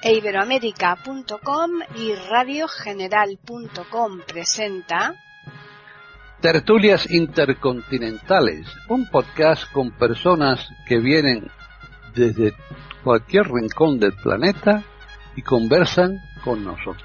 Iberoamérica.com y radiogeneral.com presenta Tertulias Intercontinentales, un podcast con personas que vienen desde cualquier rincón del planeta y conversan con nosotros.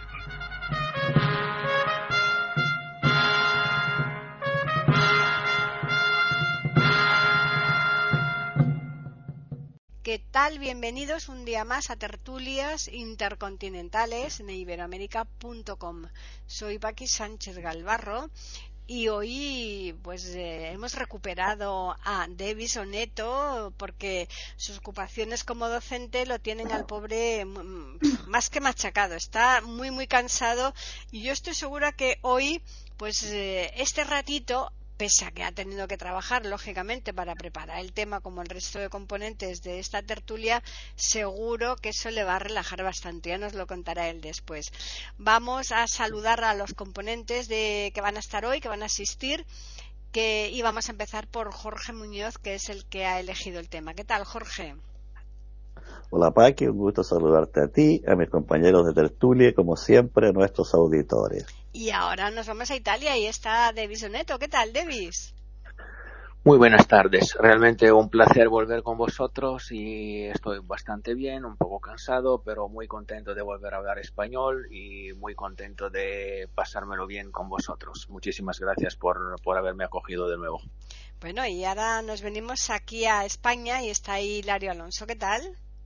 ¿Qué tal? Bienvenidos un día más a Tertulias Intercontinentales en Iberoamérica.com. Soy Paqui Sánchez Galvarro y hoy hemos recuperado a Davis Oneto porque sus ocupaciones como docente lo tienen al pobre más que machacado. Está muy cansado y yo estoy segura que hoy este ratito, pese a que ha tenido que trabajar lógicamente para preparar el tema como el resto de componentes de esta tertulia, seguro que eso le va a relajar bastante. Ya nos lo contará él después. Vamos a saludar a los componentes que van a estar hoy, que van a asistir, y vamos a empezar por Jorge Muñoz, que es el que ha elegido el tema. ¿Qué tal, Jorge? Hola, Paqui, un gusto saludarte a ti, a mis compañeros de tertulia y, como siempre, a nuestros auditores. Y ahora nos vamos a Italia y está Davis Oneto. ¿Qué tal, Davis? Muy buenas tardes. Realmente un placer volver con vosotros y estoy bastante bien, un poco cansado, pero muy contento de volver a hablar español y muy contento de pasármelo bien con vosotros. Muchísimas gracias por haberme acogido de nuevo. Bueno, y ahora nos venimos aquí a España y está ahí Hilario Alonso. ¿Qué tal?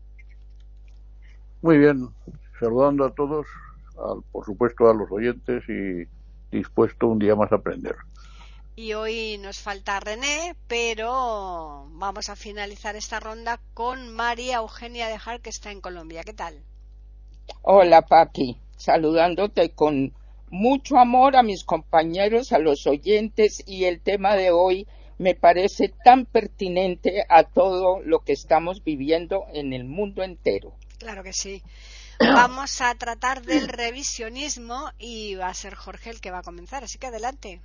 Muy bien, saludando a todos, por supuesto a los oyentes y dispuesto un día más a aprender. Y hoy nos falta René, pero vamos a finalizar esta ronda con María Eugenia de Jar, que está en Colombia. ¿Qué tal? Hola, Paqui, saludándote con mucho amor a mis compañeros, a los oyentes, y el tema de hoy me parece tan pertinente a todo lo que estamos viviendo en el mundo entero. Claro que sí. Vamos a tratar del revisionismo y va a ser Jorge el que va a comenzar, así que adelante.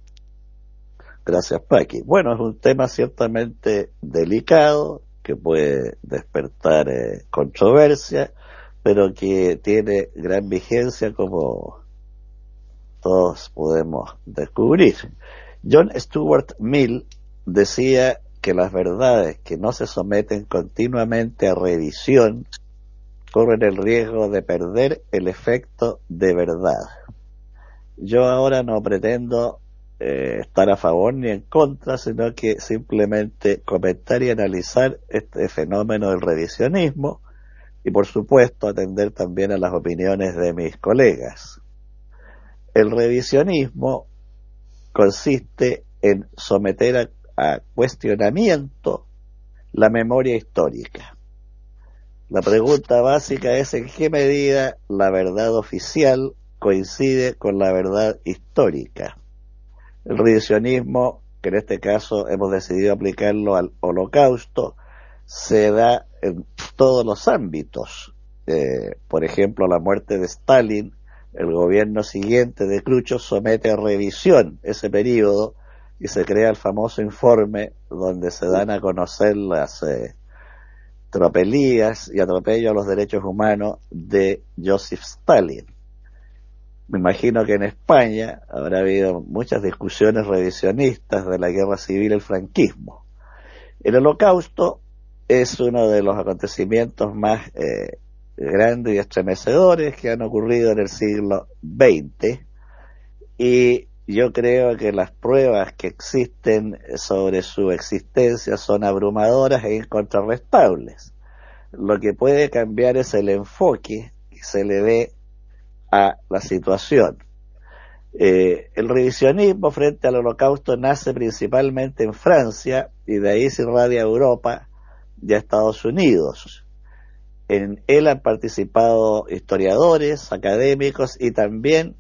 Gracias, Paqui. Bueno, es un tema ciertamente delicado, que puede despertar controversia, pero que tiene gran vigencia, como todos podemos descubrir. John Stuart Mill decía que las verdades que no se someten continuamente a revisión corren el riesgo de perder el efecto de verdad. Yo ahora no pretendo estar a favor ni en contra, sino que simplemente comentar y analizar este fenómeno del revisionismo y, por supuesto, atender también a las opiniones de mis colegas. El revisionismo consiste en someter a cuestionamiento la memoria histórica. La pregunta básica es: ¿en qué medida la verdad oficial coincide con la verdad histórica? El revisionismo, que en este caso hemos decidido aplicarlo al Holocausto, se da en todos los ámbitos. Por ejemplo, la muerte de Stalin, el gobierno siguiente de Khrushchev somete a revisión ese periodo y se crea el famoso informe donde se dan a conocer las tropelías y atropello a los derechos humanos de Joseph Stalin. Me imagino que en España habrá habido muchas discusiones revisionistas de la guerra civil y el franquismo. El Holocausto es uno de los acontecimientos más grandes y estremecedores que han ocurrido en el siglo XX, y yo creo que las pruebas que existen sobre su existencia son abrumadoras e incontrarrestables. Lo que puede cambiar es el enfoque que se le dé a la situación. El revisionismo frente al Holocausto nace principalmente en Francia y de ahí se irradia a Europa y a Estados Unidos. En él han participado historiadores, académicos y también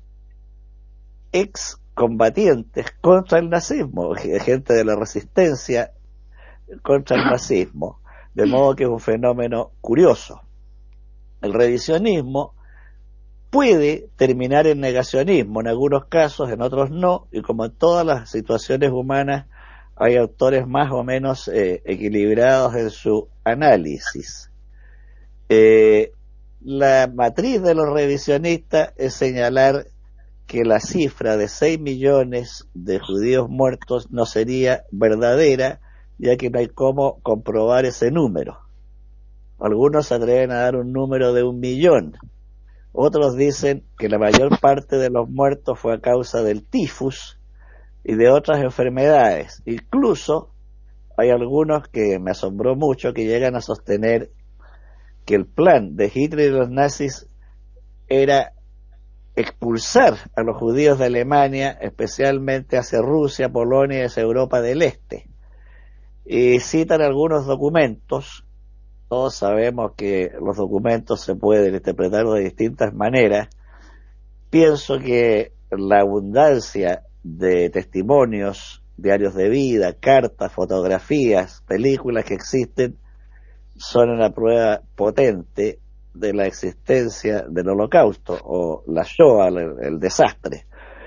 excombatientes contra el nazismo, gente de la resistencia contra el nazismo, de modo que es un fenómeno curioso. El revisionismo puede terminar en negacionismo, en algunos casos, en otros no, y como en todas las situaciones humanas, hay autores más o menos equilibrados en su análisis. la matriz de los revisionistas es señalar que la cifra de 6 millones de judíos muertos no sería verdadera, ya que no hay cómo comprobar ese número. Algunos se atreven a dar un número de 1 millón. Otros dicen que la mayor parte de los muertos fue a causa del tifus y de otras enfermedades. Incluso hay algunos que me asombró mucho que llegan a sostener que el plan de Hitler y los nazis era expulsar a los judíos de Alemania, especialmente hacia Rusia, Polonia y hacia Europa del Este. Y citan algunos documentos. Todos sabemos que los documentos se pueden interpretar de distintas maneras. Pienso que la abundancia de testimonios, diarios de vida, cartas, fotografías, películas que existen son una prueba potente de la existencia del Holocausto o la Shoah, el desastre.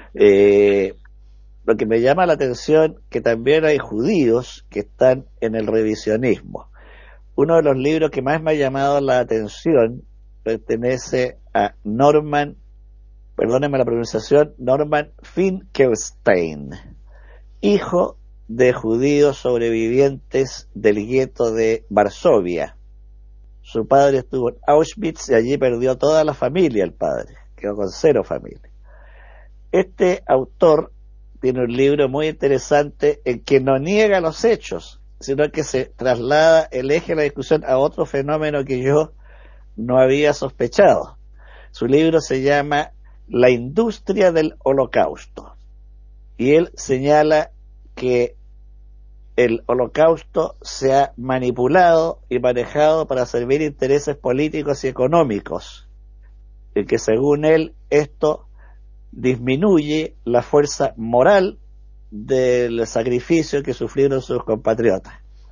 Lo que me llama la atención que también hay judíos que están en el revisionismo. Uno de los libros que más me ha llamado la atención pertenece a Norman, perdónenme la pronunciación, Norman Finkelstein, hijo de judíos sobrevivientes del gueto de Varsovia. Su padre estuvo en Auschwitz y allí perdió toda la familia, el padre, quedó con 0 familia. Este autor tiene un libro muy interesante en que no niega los hechos, sino que se traslada el eje de la discusión a otro fenómeno que yo no había sospechado. Su libro se llama La industria del Holocausto y él señala que el Holocausto se ha manipulado y manejado para servir intereses políticos y económicos, y que según él esto disminuye la fuerza moral del sacrificio que sufrieron sus compatriotas.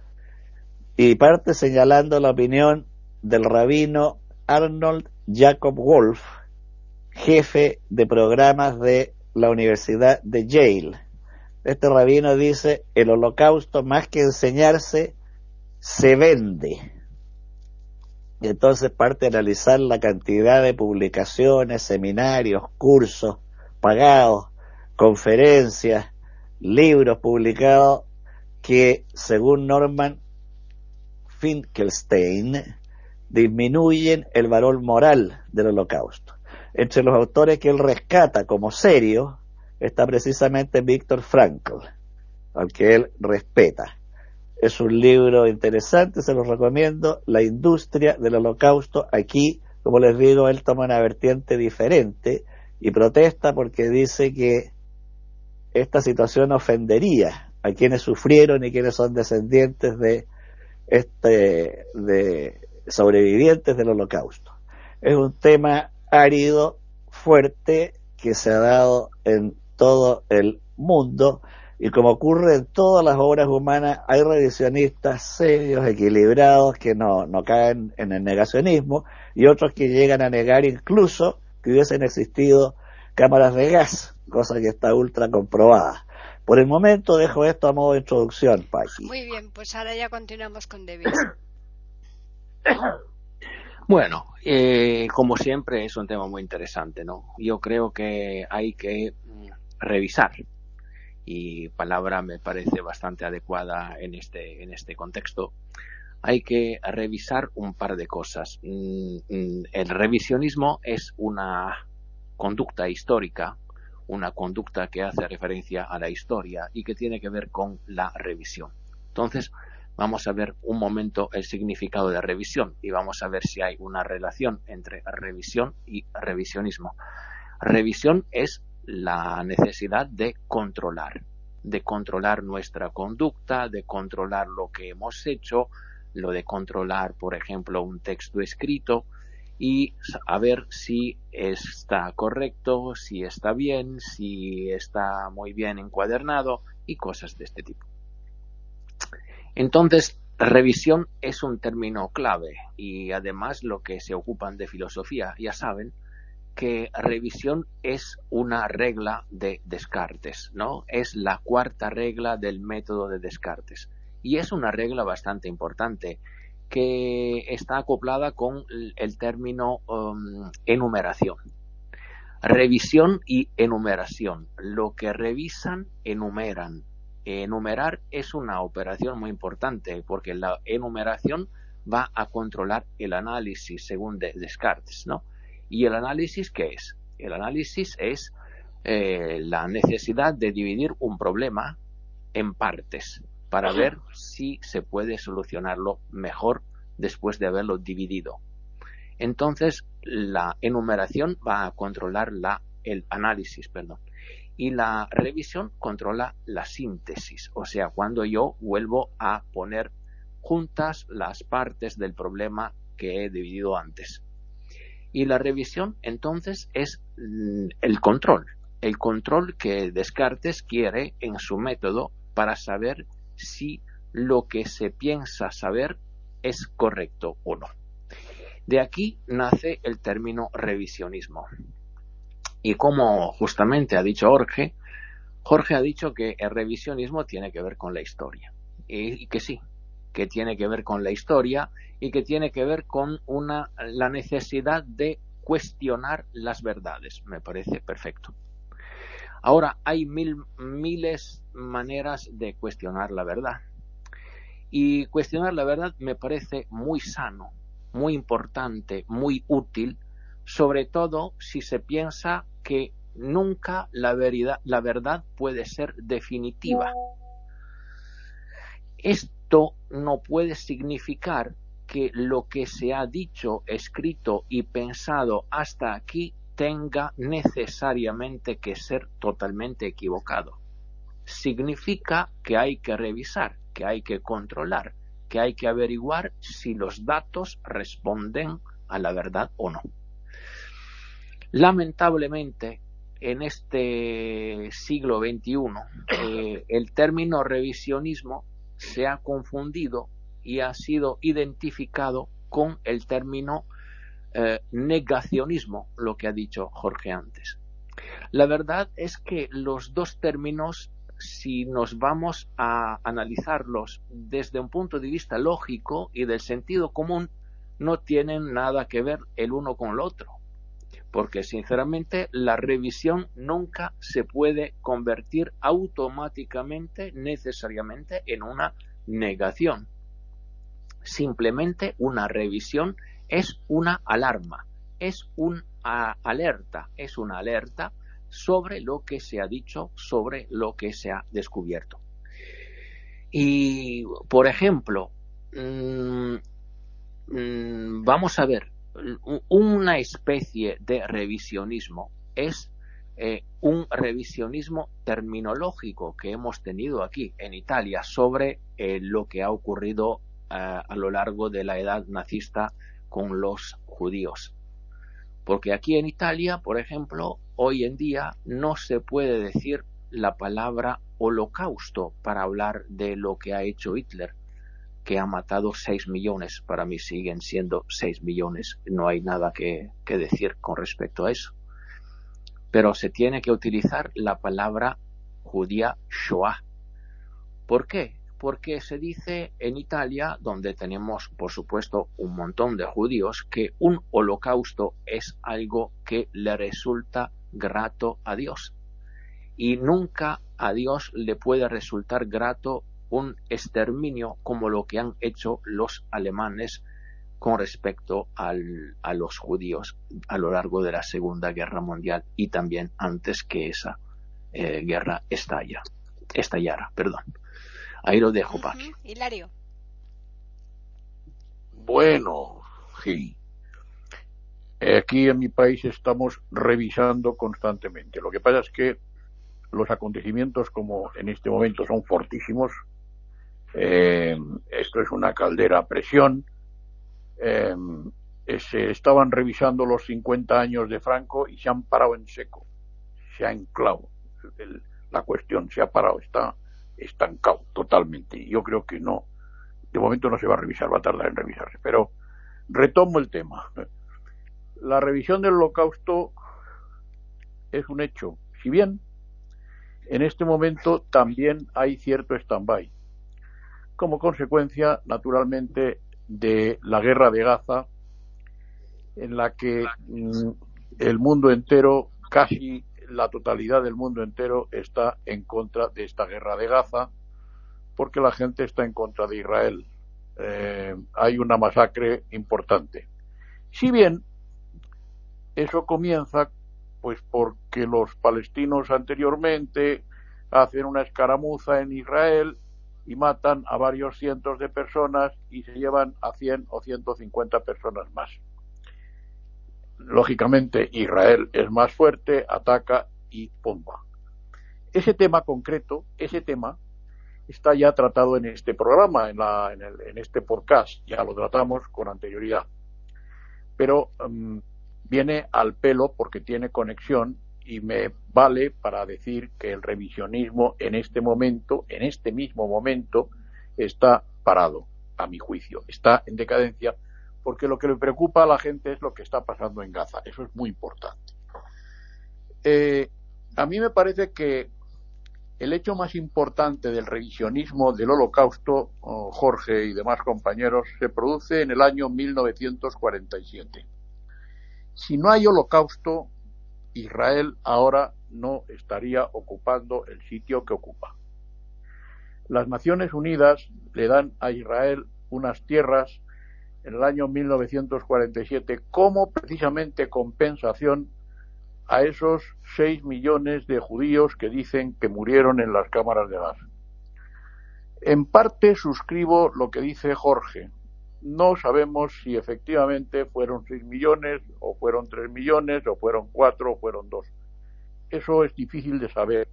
Y parte señalando la opinión del rabino Arnold Jacob Wolf, jefe de programas de la Universidad de Yale. Este rabino dice: el Holocausto, más que enseñarse, se vende. Y entonces parte a analizar la cantidad de publicaciones, seminarios, cursos pagados, conferencias, libros publicados que, según Norman Finkelstein, disminuyen el valor moral del Holocausto. Entre los autores que él rescata como serios está precisamente Viktor Frankl, al que él respeta. Es un libro interesante, se lo recomiendo, La industria del Holocausto. Aquí, como les digo, él toma una vertiente diferente y protesta porque dice que esta situación ofendería a quienes sufrieron y quienes son descendientes de sobrevivientes del Holocausto. Es un tema árido, fuerte, que se ha dado en todo el mundo, y como ocurre en todas las obras humanas, hay revisionistas serios, equilibrados, que no caen en el negacionismo, y otros que llegan a negar incluso que hubiesen existido cámaras de gas, cosa que está ultra comprobada. Por el momento dejo esto a modo de introducción, Paqui. Muy bien, pues ahora ya continuamos con David. Bueno, como siempre es un tema muy interesante, ¿no? Yo creo que hay que revisar, y palabra me parece bastante adecuada en este contexto. Hay que revisar un par de cosas. El revisionismo es una conducta histórica, una conducta que hace referencia a la historia y que tiene que ver con la revisión. Entonces, vamos a ver un momento el significado de revisión y vamos a ver si hay una relación entre revisión y revisionismo. Revisión es la necesidad de controlar nuestra conducta, de controlar lo que hemos hecho, lo de controlar, por ejemplo, un texto escrito y a ver si está correcto, si está bien, si está muy bien encuadernado y cosas de este tipo. Entonces, revisión es un término clave y además lo que se ocupan de filosofía ya saben que revisión es una regla de Descartes, ¿no? Es la cuarta regla del método de Descartes y es una regla bastante importante que está acoplada con el término enumeración. Revisión y enumeración. Lo que revisan, enumeran. Enumerar es una operación muy importante porque la enumeración va a controlar el análisis según Descartes, ¿no? ¿Y el análisis qué es? El análisis es la necesidad de dividir un problema en partes para ver si se puede solucionarlo mejor después de haberlo dividido. Entonces, la enumeración va a controlar el análisis, y la revisión controla la síntesis, o sea, cuando yo vuelvo a poner juntas las partes del problema que he dividido antes. Y la revisión, entonces, es el control que Descartes quiere en su método para saber si lo que se piensa saber es correcto o no. De aquí nace el término revisionismo. Y como justamente ha dicho Jorge ha dicho que el revisionismo tiene que ver con la historia. Y que sí, que tiene que ver con la historia y que tiene que ver con la necesidad de cuestionar las verdades. Me parece perfecto. Ahora, hay miles maneras de cuestionar la verdad. Y cuestionar la verdad me parece muy sano, muy importante, muy útil, sobre todo si se piensa que nunca la verdad puede ser definitiva. Esto no puede significar que lo que se ha dicho, escrito y pensado hasta aquí tenga necesariamente que ser totalmente equivocado. Significa que hay que revisar, que hay que controlar, que hay que averiguar si los datos responden a la verdad o no. Lamentablemente, en este siglo XXI, el término revisionismo se ha confundido y ha sido identificado con el término negacionismo, lo que ha dicho Jorge antes. La verdad es que los dos términos, si nos vamos a analizarlos desde un punto de vista lógico y del sentido común, no tienen nada que ver el uno con el otro. Porque sinceramente la revisión nunca se puede convertir automáticamente, necesariamente, en una negación. Simplemente una revisión es una alarma, es una alerta sobre lo que se ha dicho, sobre lo que se ha descubierto. Y, por ejemplo, vamos a ver, una especie de revisionismo es un revisionismo terminológico que hemos tenido aquí en Italia sobre lo que ha ocurrido a lo largo de la edad nazista con los judíos. Porque aquí en Italia, por ejemplo, hoy en día no se puede decir la palabra holocausto para hablar de lo que ha hecho Hitler, que ha matado 6 millones. Para mí siguen siendo 6 millones. No hay nada que decir con respecto a eso. Pero se tiene que utilizar la palabra judía Shoah. ¿Por qué? Porque se dice en Italia, donde tenemos, por supuesto, un montón de judíos, que un holocausto es algo que le resulta grato a Dios. Y nunca a Dios le puede resultar grato un exterminio como lo que han hecho los alemanes con respecto a los judíos a lo largo de la Segunda Guerra Mundial y también antes que esa guerra estallara. Ahí lo dejo, Paqui. Hilario. Bueno, sí. Aquí en mi país estamos revisando constantemente. Lo que pasa es que los acontecimientos como en este momento son fortísimos. Esto es una caldera a presión. Se estaban revisando los 50 años de Franco y se han parado en seco. Se ha enclavado. La cuestión se ha parado, está estancado totalmente. Y yo creo que no, de momento no se va a revisar, va a tardar en revisarse. Pero retomo el tema. La revisión del Holocausto es un hecho. Si bien en este momento también hay cierto stand-by. Como consecuencia, naturalmente, de la guerra de Gaza, en la que el mundo entero, casi la totalidad del mundo entero, está en contra de esta guerra de Gaza, porque la gente está en contra de Israel. Hay una masacre importante. Si bien eso comienza pues porque los palestinos anteriormente hacen una escaramuza en Israel y matan a varios cientos de personas y se llevan a 100 o 150 personas más. Lógicamente Israel es más fuerte, ataca y ¡pumba! Ese tema concreto, está ya tratado en este programa, en este podcast, ya lo tratamos con anterioridad. Pero viene al pelo porque tiene conexión y me vale para decir que el revisionismo en este mismo momento, está parado, a mi juicio, está en decadencia, porque lo que le preocupa a la gente es lo que está pasando en Gaza. Eso es muy importante. A mí me parece que el hecho más importante del revisionismo del Holocausto, Jorge y demás compañeros, se produce en el año 1947. Si no hay Holocausto, Israel ahora no estaría ocupando el sitio que ocupa. Las Naciones Unidas le dan a Israel unas tierras en el año 1947 como precisamente compensación a esos 6 millones de judíos que dicen que murieron en las cámaras de gas. En parte suscribo lo que dice Jorge. No sabemos si efectivamente fueron 6 millones, o fueron 3 millones, o fueron 4, o fueron 2. Eso es difícil de saber,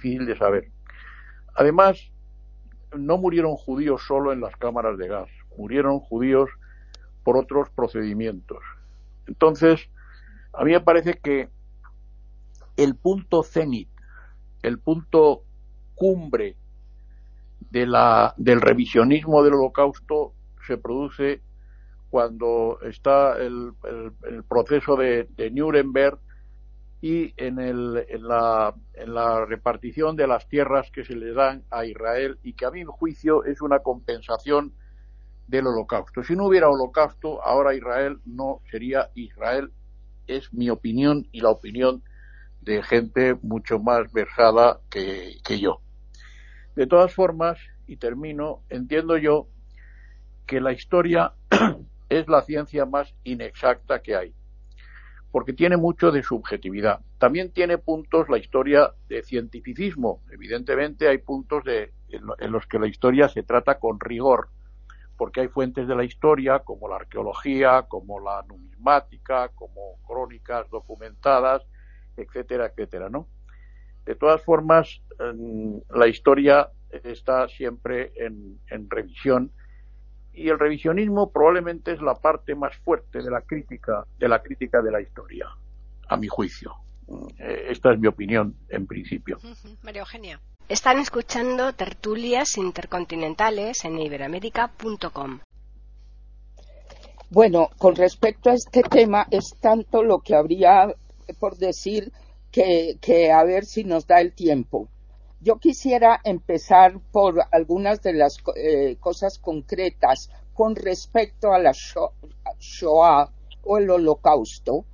Además, no murieron judíos solo en las cámaras de gas, murieron judíos por otros procedimientos. Entonces, a mí me parece que el punto cenit, el punto cumbre del revisionismo del Holocausto se produce cuando está el proceso de Nuremberg y en la repartición de las tierras que se le dan a Israel, y que a mi juicio es una compensación del Holocausto. Si no hubiera Holocausto, ahora Israel no sería Israel. Es mi opinión y la opinión de gente mucho más versada que yo. De todas formas, y termino, entiendo yo que la historia es la ciencia más inexacta que hay, porque tiene mucho de subjetividad. También tiene puntos la historia de cientificismo. Evidentemente hay puntos en los que la historia se trata con rigor, porque hay fuentes de la historia como la arqueología, como la numismática, como crónicas documentadas, etcétera, etcétera, ¿no? De todas formas, la historia está siempre en revisión, y el revisionismo probablemente es la parte más fuerte de la crítica de la historia, a mi juicio. Esta es mi opinión en principio. María Eugenia. Están escuchando Tertulias Intercontinentales en iberoamerica.com. Bueno, con respecto a este tema, es tanto lo que habría por decir que a ver si nos da el tiempo. Yo quisiera empezar por algunas de las cosas concretas con respecto a la Shoah o el Holocausto,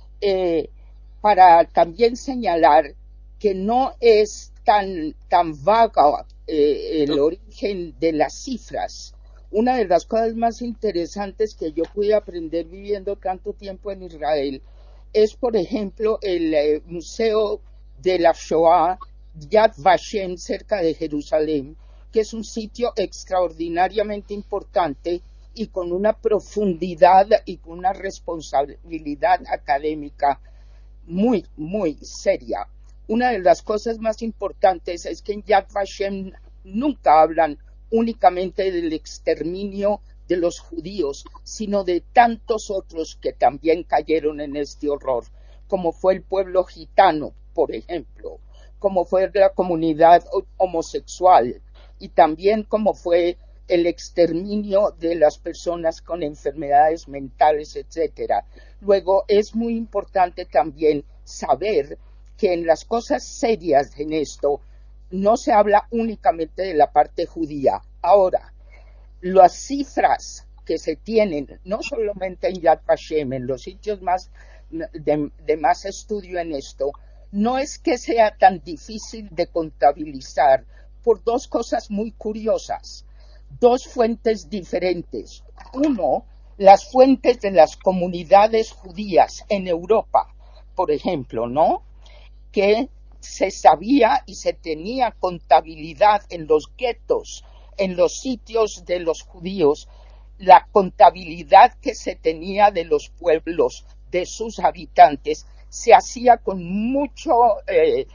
para también señalar que no es tan vaga el origen de las cifras. Una de las cosas más interesantes que yo pude aprender viviendo tanto tiempo en Israel es, por ejemplo, el Museo de la Shoah Yad Vashem, cerca de Jerusalén, que es un sitio extraordinariamente importante y con una profundidad y con una responsabilidad académica muy, muy seria. Una de las cosas más importantes es que en Yad Vashem nunca hablan únicamente del exterminio de los judíos, sino de tantos otros que también cayeron en este horror, como fue el pueblo gitano, por ejemplo, como fue la comunidad homosexual, y también como fue el exterminio de las personas con enfermedades mentales, etcétera. Luego, es muy importante también saber que en las cosas serias en esto no se habla únicamente de la parte judía. Ahora, las cifras que se tienen, no solamente en Yad Vashem, en los sitios más de más estudio en esto, no es que sea tan difícil de contabilizar por dos cosas muy curiosas, dos fuentes diferentes. Uno, las fuentes de las comunidades judías en Europa, por ejemplo, ¿no? Que se sabía y se tenía contabilidad en los guetos, en los sitios de los judíos, la contabilidad que se tenía de los pueblos, de sus habitantes, se hacía con mucha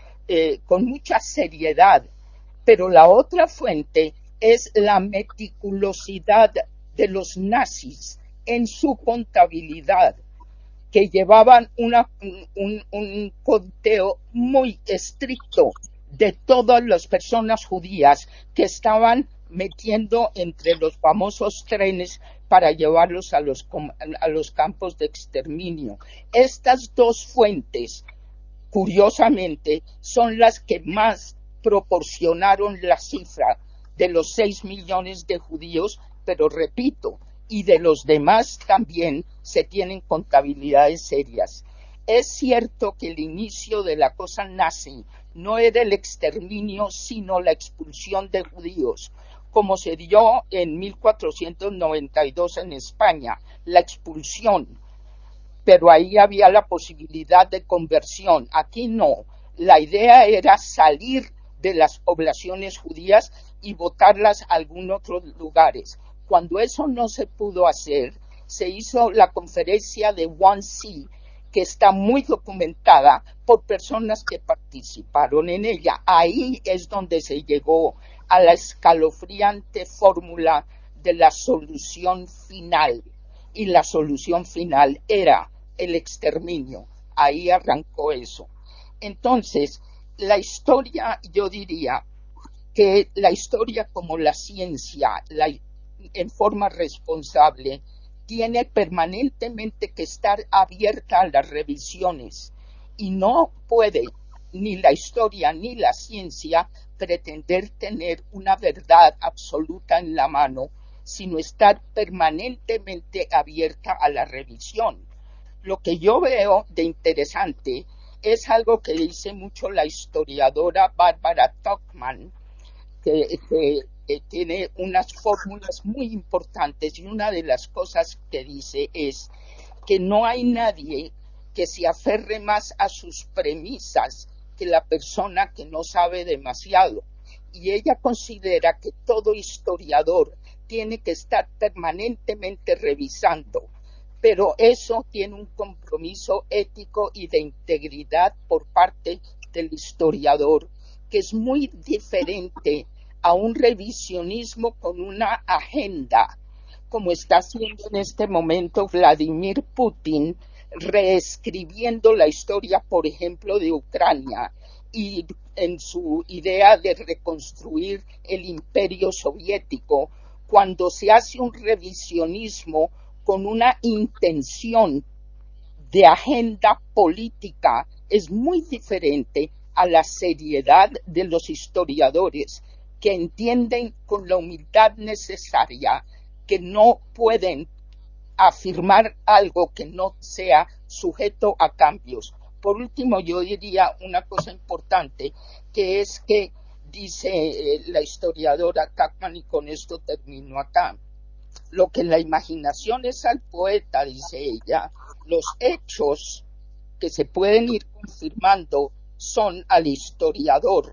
seriedad. Pero la otra fuente es la meticulosidad de los nazis en su contabilidad, que llevaban un conteo muy estricto de todas las personas judías que estaban metiendo entre los famosos trenes para llevarlos a los campos de exterminio. Estas dos fuentes, curiosamente, son las que más proporcionaron la cifra de los 6 millones de judíos, pero repito, y de los demás también se tienen contabilidades serias. Es cierto que el inicio de la cosa nazi no era el exterminio, sino la expulsión de judíos, como se dio en 1492 en España, la expulsión, pero ahí había la posibilidad de conversión. Aquí no. La idea era salir de las poblaciones judías y botarlas a algunos otros lugares. Cuando eso no se pudo hacer, se hizo la conferencia de Wannsee, que está muy documentada por personas que participaron en ella. Ahí es donde se llegó a la escalofriante fórmula de la solución final. Y la solución final era el exterminio. Ahí arrancó eso. Entonces, la historia, yo diría que la historia como la ciencia, en forma responsable, tiene permanentemente que estar abierta a las revisiones y no puede ni la historia ni la ciencia pretender tener una verdad absoluta en la mano, sino estar permanentemente abierta a la revisión. Lo que yo veo de interesante es algo que dice mucho la historiadora Barbara Tuchman, que tiene unas fórmulas muy importantes, y una de las cosas que dice es que no hay nadie que se aferre más a sus premisas que la persona que no sabe demasiado. Y ella considera que todo historiador tiene que estar permanentemente revisando, pero eso tiene un compromiso ético y de integridad por parte del historiador, que es muy diferente a un revisionismo con una agenda, como está haciendo en este momento Vladimir Putin, reescribiendo la historia, por ejemplo, de Ucrania, y en su idea de reconstruir el imperio soviético, cuando se hace un revisionismo con una intención de agenda política, es muy diferente a la seriedad de los historiadores, que entienden con la humildad necesaria que no pueden afirmar algo que no sea sujeto a cambios. Por último, yo diría una cosa importante, que es que dice la historiadora Tuchman, y con esto termino acá, lo que la imaginación es al poeta, dice ella, los hechos que se pueden ir confirmando son al historiador.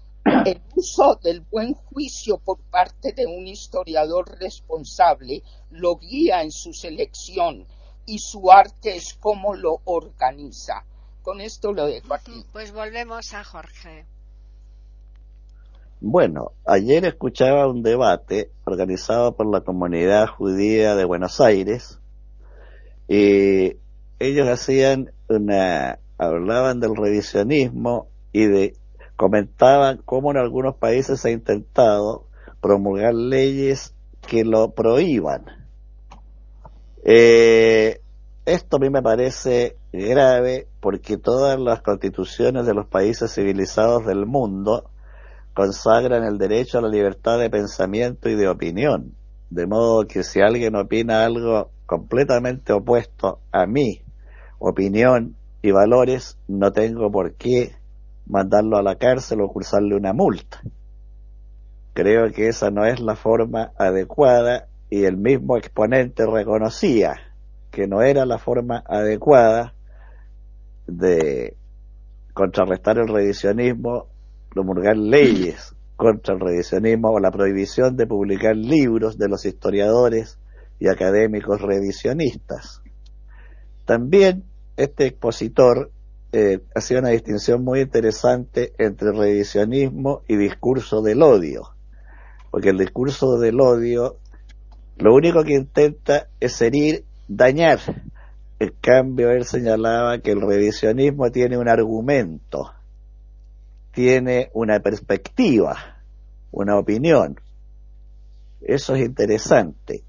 El uso del buen juicio por parte de un historiador responsable lo guía en su selección, y su arte es cómo lo organiza. Con esto lo dejo aquí. Pues volvemos a Jorge. Bueno, ayer escuchaba un debate organizado por la comunidad judía de Buenos Aires, y ellos hablaban del revisionismo y comentaban cómo en algunos países se ha intentado promulgar leyes que lo prohíban. Esto a mí me parece grave, porque todas las constituciones de los países civilizados del mundo consagran el derecho a la libertad de pensamiento y de opinión. de modo que si alguien opina algo completamente opuesto a mi opinión y valores, no tengo por qué mandarlo a la cárcel o cursarle una multa. Creo que esa no es la forma adecuada, y el mismo exponente reconocía que no era la forma adecuada de contrarrestar el revisionismo, promulgar leyes contra el revisionismo o la prohibición de publicar libros de los historiadores y académicos revisionistas. También este expositor hacía una distinción muy interesante entre revisionismo y discurso del odio, porque el discurso del odio lo único que intenta es herir, dañar. En cambio, él señalaba que el revisionismo tiene un argumento, tiene una perspectiva, una opinión. Eso es interesante.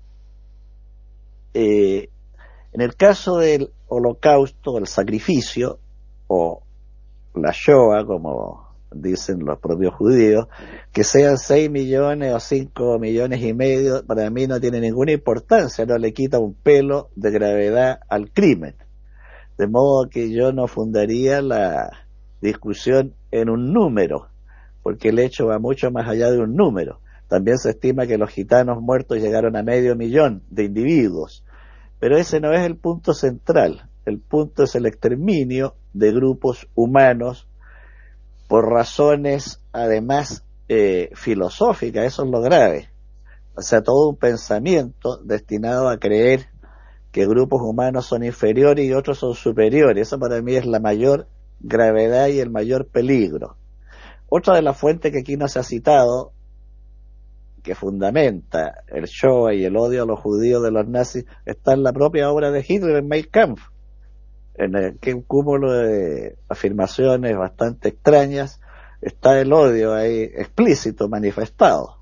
En el caso del holocausto, el sacrificio, o la Shoah, como dicen los propios judíos, que sean 6 millones o 5 millones y medio, para mí no tiene ninguna importancia, no le quita un pelo de gravedad al crimen. De modo que yo no fundaría la discusión en un número, porque el hecho va mucho más allá de un número. También se estima que los gitanos muertos llegaron a 500.000 de individuos, pero ese no es el punto central. El punto es el exterminio de grupos humanos por razones además filosóficas. Eso es lo grave. O sea, todo un pensamiento destinado a creer que grupos humanos son inferiores y otros son superiores. Eso para mí es la mayor gravedad y el mayor peligro. Otra de las fuentes que aquí no se ha citado, que fundamenta el Shoah y el odio a los judíos de los nazis, está en la propia obra de Hitler, en Mein Kampf, en el que un cúmulo de afirmaciones bastante extrañas está el odio ahí explícito, manifestado.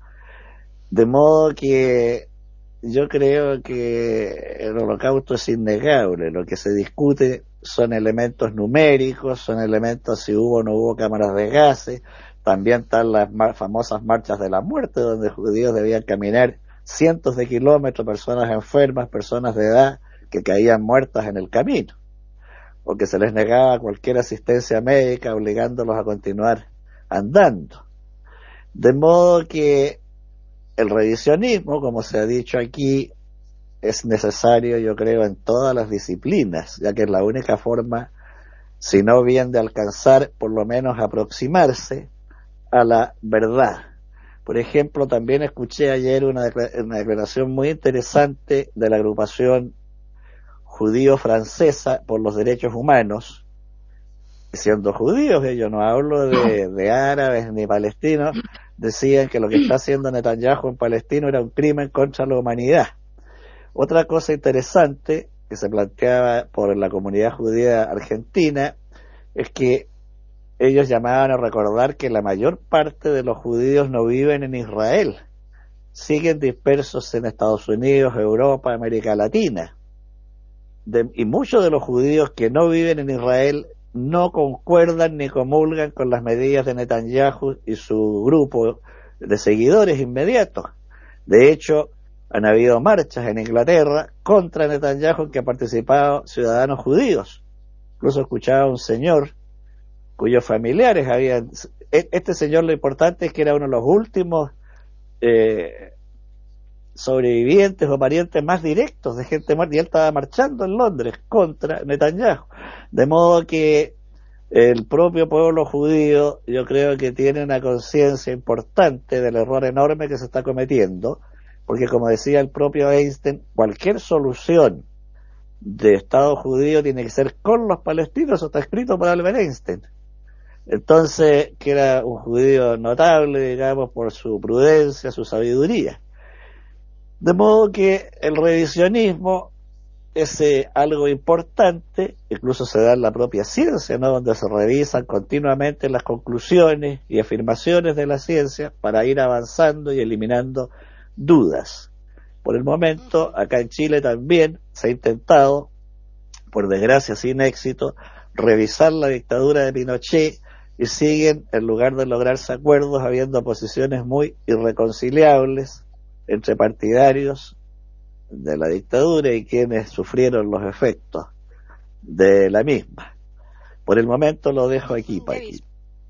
De modo que yo creo que el holocausto es innegable. Lo que se discute son elementos numéricos, son elementos si hubo o no hubo cámaras de gases. También están las famosas marchas de la muerte, donde judíos debían caminar cientos de kilómetros, personas enfermas, personas de edad que caían muertas en el camino, o que se les negaba cualquier asistencia médica, obligándolos a continuar andando. De modo que el revisionismo, como se ha dicho aquí, es necesario, yo creo, en todas las disciplinas, ya que es la única forma, si no bien de alcanzar, por lo menos aproximarse a la verdad. Por ejemplo, también escuché ayer una declaración muy interesante de la agrupación judío-francesa por los derechos humanos, siendo judíos, yo no hablo de árabes ni palestinos, decían que lo que está haciendo Netanyahu en Palestina era un crimen contra la humanidad. Otra cosa interesante que se planteaba por la comunidad judía argentina es que ellos llamaban a recordar que la mayor parte de los judíos no viven en Israel, siguen dispersos en Estados Unidos, Europa, América Latina. Y muchos de los judíos que no viven en Israel no concuerdan ni comulgan con las medidas de Netanyahu y su grupo de seguidores inmediatos. De hecho, han habido marchas en Inglaterra contra Netanyahu en que han participado ciudadanos judíos. Incluso escuchaba a un señor cuyos familiares habían... Este señor, lo importante es que era uno de los últimos sobrevivientes o parientes más directos de gente muerta, y él estaba marchando en Londres contra Netanyahu. De modo que el propio pueblo judío, yo creo que tiene una conciencia importante del error enorme que se está cometiendo, porque como decía el propio Einstein, cualquier solución de Estado judío tiene que ser con los palestinos. Eso está escrito por Albert Einstein. Entonces, que era un judío notable, digamos, por su prudencia, su sabiduría. De modo que el revisionismo es algo importante, incluso se da en la propia ciencia, ¿no?, donde se revisan continuamente las conclusiones y afirmaciones de la ciencia para ir avanzando y eliminando dudas. Por el momento, acá en Chile también se ha intentado, por desgracia sin éxito, revisar la dictadura de Pinochet, y siguen, en lugar de lograrse acuerdos, habiendo posiciones muy irreconciliables entre partidarios de la dictadura y quienes sufrieron los efectos de la misma. Por el momento lo dejo aquí, Paqui.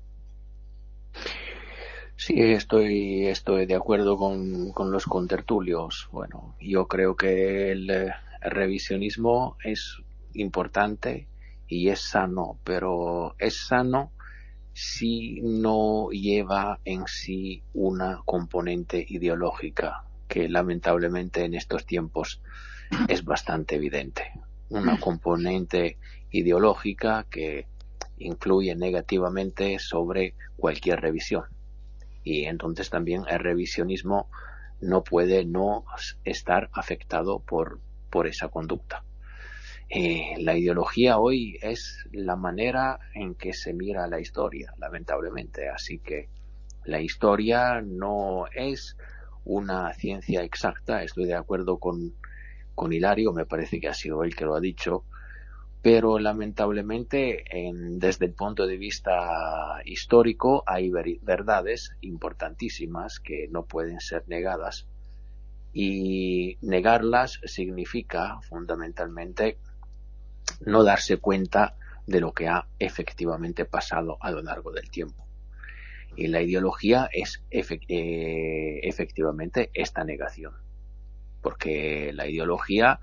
Sí, estoy de acuerdo con los contertulios. Bueno, yo creo que el revisionismo es importante y es sano, pero es sano si no lleva en sí una componente ideológica, que lamentablemente en estos tiempos es bastante evidente. Una componente ideológica que influye negativamente sobre cualquier revisión. Y entonces también el revisionismo no puede no estar afectado por esa conducta. La ideología hoy es la manera en que se mira la historia, lamentablemente. Así que la historia no es una ciencia exacta. Estoy de acuerdo con Hilario, me parece que ha sido él que lo ha dicho, pero lamentablemente desde el punto de vista histórico hay verdades importantísimas que no pueden ser negadas, y negarlas significa fundamentalmente no darse cuenta de lo que ha efectivamente pasado a lo largo del tiempo. Y la ideología es efectivamente esta negación, porque la ideología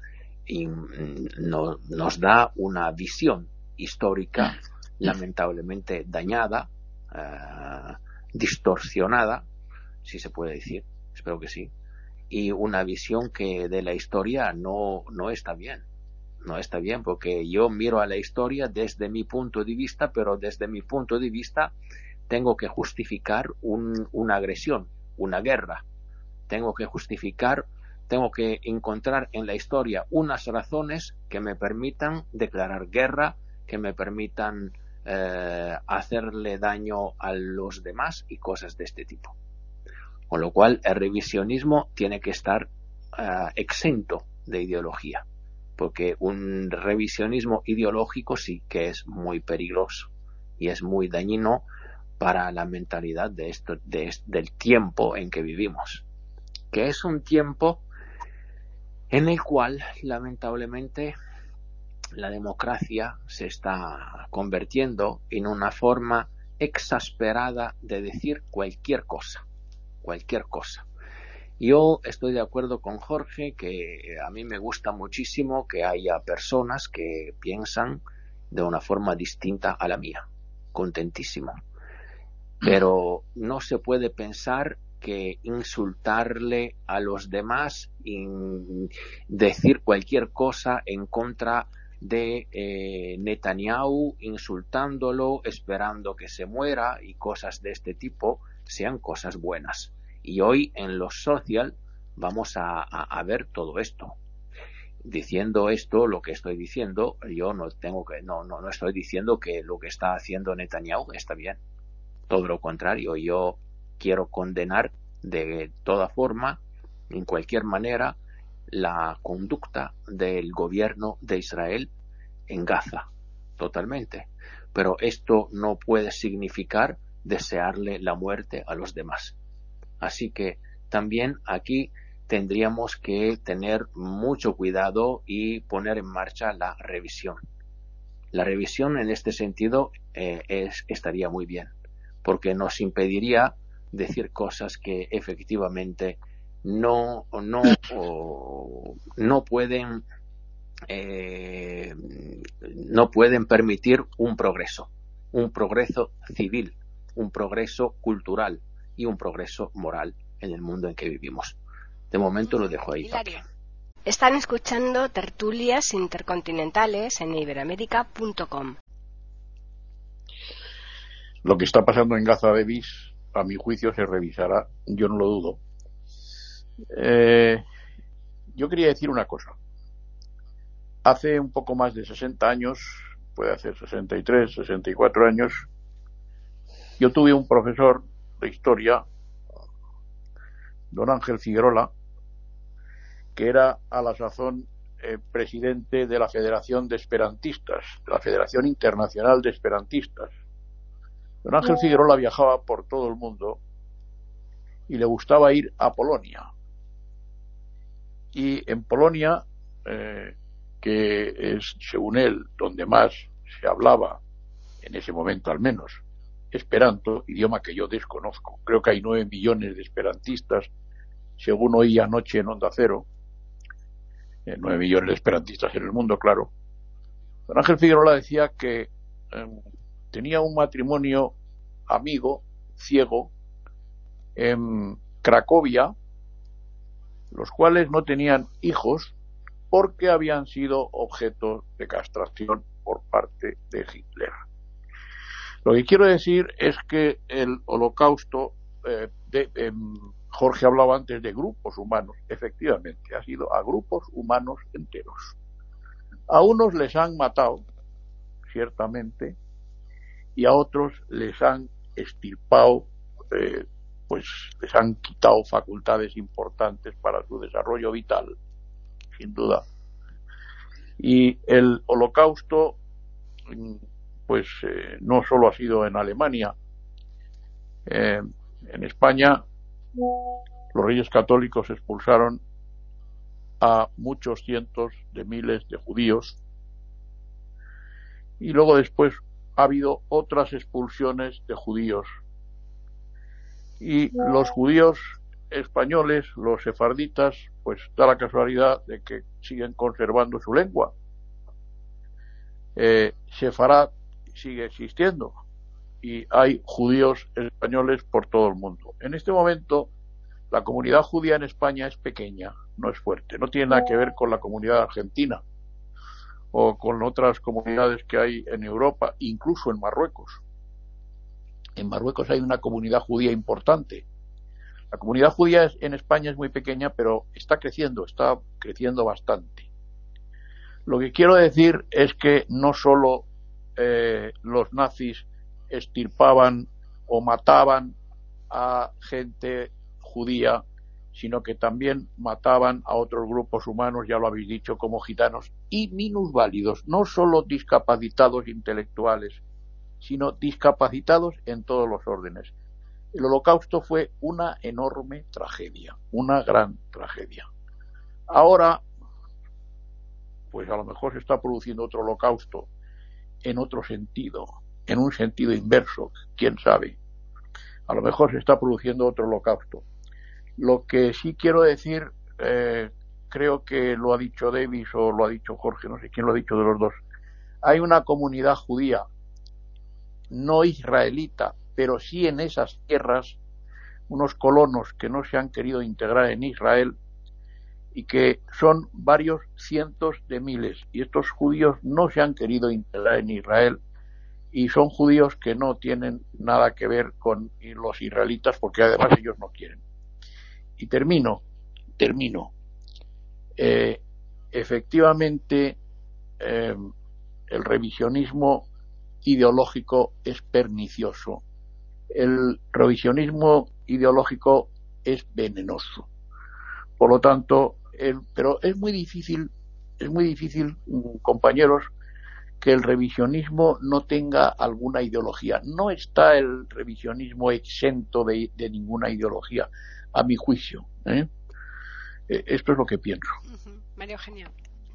nos da una visión histórica lamentablemente dañada, distorsionada, si se puede decir, espero que sí, y una visión que de la historia no está bien. No está bien, porque yo miro a la historia desde mi punto de vista, pero desde mi punto de vista tengo que justificar una agresión, una guerra. Tengo que encontrar en la historia unas razones que me permitan declarar guerra, que me permitan hacerle daño a los demás y cosas de este tipo. Con lo cual el revisionismo tiene que estar exento de ideología, porque un revisionismo ideológico sí que es muy peligroso y es muy dañino para la mentalidad del tiempo en que vivimos, que es un tiempo en el cual lamentablemente la democracia se está convirtiendo en una forma exasperada de decir cualquier cosa. Yo estoy de acuerdo con Jorge, que a mí me gusta muchísimo que haya personas que piensan de una forma distinta a la mía. Contentísimo. Pero no se puede pensar que insultarle a los demás, decir cualquier cosa en contra de Netanyahu, insultándolo, esperando que se muera y cosas de este tipo, sean cosas buenas. Y hoy en los social vamos a ver todo esto. Diciendo esto, lo que estoy diciendo, yo no estoy diciendo que lo que está haciendo Netanyahu está bien. Todo lo contrario, yo quiero condenar de toda forma, en cualquier manera, la conducta del gobierno de Israel en Gaza, totalmente. Pero esto no puede significar desearle la muerte a los demás. Así que también aquí tendríamos que tener mucho cuidado y poner en marcha la revisión. La revisión en este sentido estaría muy bien, porque nos impediría decir cosas que efectivamente no pueden permitir un progreso civil, un progreso cultural y un progreso moral en el mundo en que vivimos. De momento lo dejo ahí, Paqui. Están escuchando tertulias intercontinentales en iberoamerica.com. Lo que está pasando en Gaza Davis, a mi juicio, se revisará, yo no lo dudo. Yo quería decir una cosa. Hace un poco más de 60 años, puede hacer 63, 64 años, yo tuve un profesor de historia, don Ángel Figuerola, que era a la sazón presidente de la Federación de Esperantistas, de la Federación Internacional de Esperantistas. Don Ángel Figuerola viajaba por todo el mundo y le gustaba ir a Polonia. Y en Polonia, que es, según él, donde más se hablaba, en ese momento al menos, esperanto, idioma que yo desconozco. Creo que hay 9 millones de esperantistas, según oí anoche en Onda Cero. 9 millones de esperantistas en el mundo, claro. Don Ángel Figuerola decía que tenía un matrimonio amigo, ciego, en Cracovia, los cuales no tenían hijos porque habían sido objeto de castración por parte de Hitler. Lo que quiero decir es que el Holocausto, Jorge hablaba antes de grupos humanos, efectivamente, ha sido a grupos humanos enteros. A unos les han matado, ciertamente, y a otros les han extirpado, pues les han quitado facultades importantes para su desarrollo vital, sin duda. Y el Holocausto, pues no solo ha sido en Alemania. En España los Reyes Católicos expulsaron a muchos cientos de miles de judíos, y luego después ha habido otras expulsiones de judíos, y los judíos españoles, los sefarditas, pues da la casualidad de que siguen conservando su lengua. Sefarad sigue existiendo y hay judíos españoles por todo el mundo. En este momento la comunidad judía en España es pequeña, no es fuerte, no tiene nada que ver con la comunidad argentina o con otras comunidades que hay en Europa, incluso en Marruecos. En Marruecos hay una comunidad judía importante. La comunidad judía en España es muy pequeña, pero está creciendo bastante. Lo que quiero decir es que no solo los nazis extirpaban o mataban a gente judía, sino que también mataban a otros grupos humanos, ya lo habéis dicho, como gitanos y minusválidos, no solo discapacitados intelectuales, sino discapacitados en todos los órdenes. El Holocausto fue una enorme tragedia, una gran tragedia. Ahora, pues a lo mejor se está produciendo otro Holocausto en otro sentido, en un sentido inverso, quién sabe. A lo mejor se está produciendo otro Holocausto. Lo que sí quiero decir, creo que lo ha dicho Davis o lo ha dicho Jorge, no sé quién lo ha dicho de los dos. Hay una comunidad judía, no israelita, pero sí en esas tierras, unos colonos que no se han querido integrar en Israel y que son varios cientos de miles. Y estos judíos no se han querido integrar en Israel y son judíos que no tienen nada que ver con los israelitas porque además ellos no quieren. Y termino. Efectivamente, el revisionismo ideológico es pernicioso. El revisionismo ideológico es venenoso. Por lo tanto, pero es muy difícil, compañeros, que el revisionismo no tenga alguna ideología. No está el revisionismo exento de ninguna ideología, a mi juicio. Esto es lo que pienso. María Eugenia.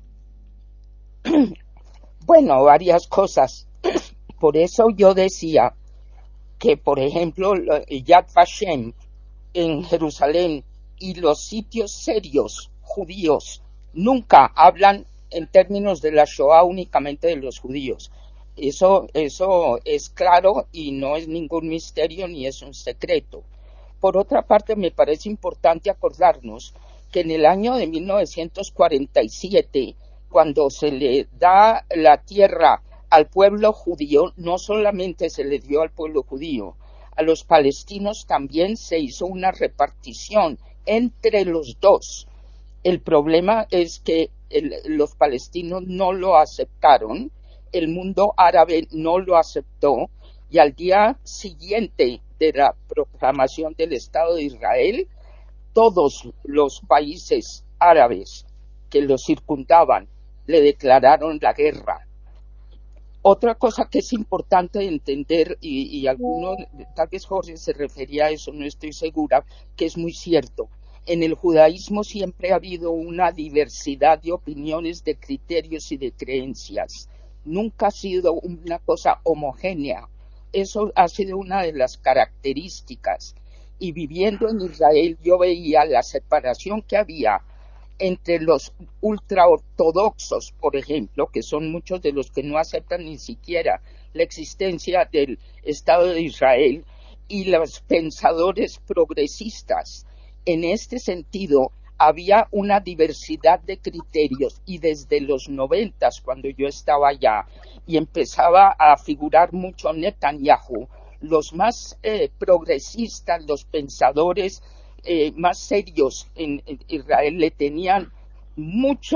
Bueno, varias cosas. Por eso yo decía que, por ejemplo, Yad Vashem en Jerusalén y los sitios serios judíos nunca hablan en términos de la Shoah únicamente de los judíos. Eso es claro y no es ningún misterio ni es un secreto. Por otra parte, me parece importante acordarnos que en el año de 1947, cuando se le da la tierra al pueblo judío, no solamente se le dio al pueblo judío, a los palestinos también se hizo una repartición entre los dos. El problema es que los palestinos no lo aceptaron, el mundo árabe no lo aceptó, y al día siguiente de la proclamación del Estado de Israel, todos los países árabes que lo circundaban le declararon la guerra. Otra cosa que es importante entender, y alguno, tal vez Jorge se refería a eso, no estoy segura, que es muy cierto. En el judaísmo siempre ha habido una diversidad de opiniones, de criterios y de creencias. Nunca ha sido una cosa homogénea. Eso ha sido una de las características. Y viviendo en Israel yo veía la separación que había entre los ultraortodoxos, por ejemplo, que son muchos de los que no aceptan ni siquiera la existencia del Estado de Israel, y los pensadores progresistas. En este sentido, había una diversidad de criterios, y desde los 90, cuando yo estaba allá y empezaba a figurar mucho Netanyahu, los más progresistas, los pensadores más serios en Israel le tenían mucho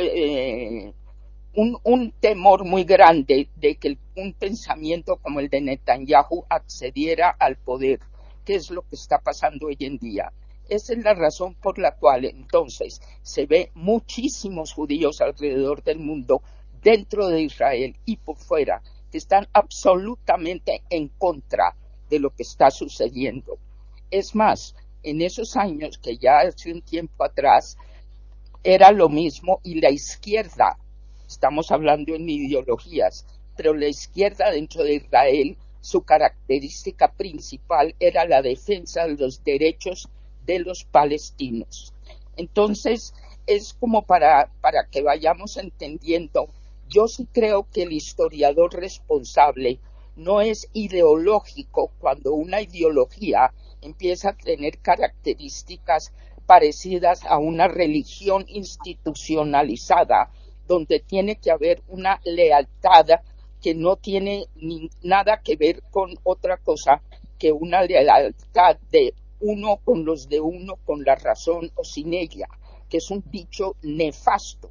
un temor muy grande de que un pensamiento como el de Netanyahu accediera al poder, que es lo que está pasando hoy en día. Esa es la razón por la cual entonces se ve muchísimos judíos alrededor del mundo, dentro de Israel y por fuera, que están absolutamente en contra de lo que está sucediendo. Es más, en esos años, que ya hace un tiempo atrás, era lo mismo, y la izquierda, estamos hablando en ideologías, pero la izquierda dentro de Israel, su característica principal era la defensa de los derechos de los palestinos. Entonces, es como para que vayamos entendiendo. Yo sí creo que el historiador responsable no es ideológico cuando una ideología empieza a tener características parecidas a una religión institucionalizada, donde tiene que haber una lealtad que no tiene nada que ver con otra cosa que una lealtad de uno con los de uno, con la razón o sin ella, que es un dicho nefasto.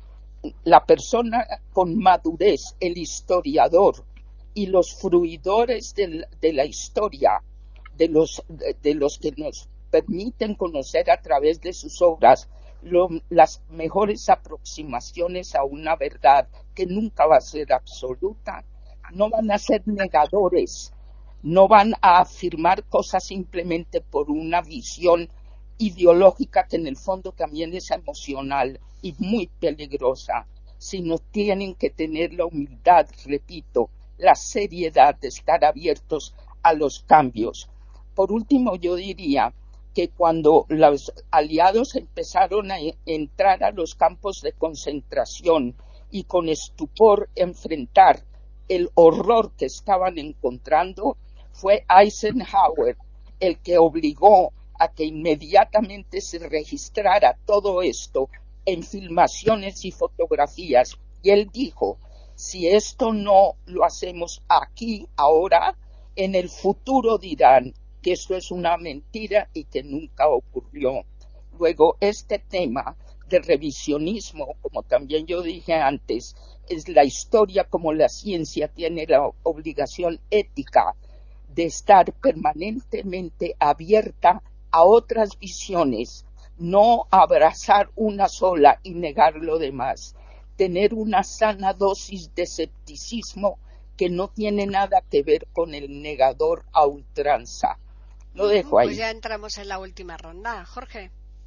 La persona con madurez, el historiador y los fruidores de la historia, de los que nos permiten conocer a través de sus obras las mejores aproximaciones a una verdad que nunca va a ser absoluta, no van a ser negadores, no van a afirmar cosas simplemente por una visión ideológica que en el fondo también es emocional y muy peligrosa, sino tienen que tener la humildad, repito, la seriedad de estar abiertos a los cambios. Por último, yo diría que cuando los aliados empezaron a entrar a los campos de concentración y con estupor enfrentar el horror que estaban encontrando, fue Eisenhower el que obligó a que inmediatamente se registrara todo esto en filmaciones y fotografías. Y él dijo, si esto no lo hacemos aquí, ahora, en el futuro dirán que esto es una mentira y que nunca ocurrió. Luego, este tema de revisionismo, como también yo dije antes, es la historia como la ciencia tiene la obligación ética de estar permanentemente abierta a otras visiones, no abrazar una sola y negar lo demás, tener una sana dosis de escepticismo que no tiene nada que ver con el negador a ultranza. Lo dejo ahí. Pues ya entramos en la última ronda. Jorge.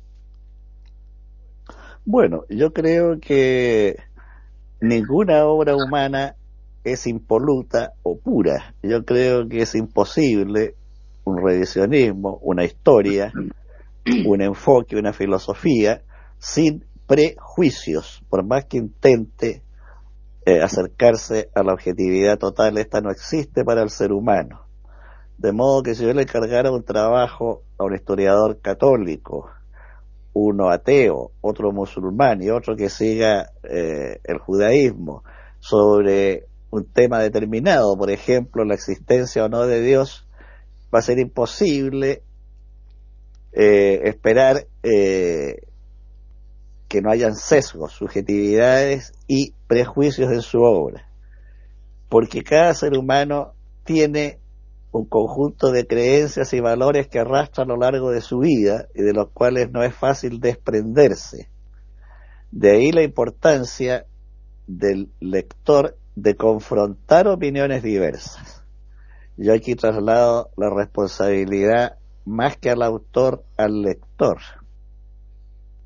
Bueno, yo creo que ninguna obra humana es impoluta o pura. Yo creo que es imposible un revisionismo, una historia, un enfoque, una filosofía sin prejuicios. Por más que intente acercarse a la objetividad total, esta no existe para el ser humano. De modo que si yo le encargara un trabajo a un historiador católico, uno ateo, otro musulmán y otro que siga el judaísmo, sobre un tema determinado, por ejemplo, la existencia o no de Dios, va a ser imposible esperar que no hayan sesgos, subjetividades y prejuicios en su obra, porque cada ser humano tiene un conjunto de creencias y valores que arrastra a lo largo de su vida y de los cuales no es fácil desprenderse. De ahí la importancia del lector de confrontar opiniones diversas. Yo aquí traslado la responsabilidad más que al autor, al lector.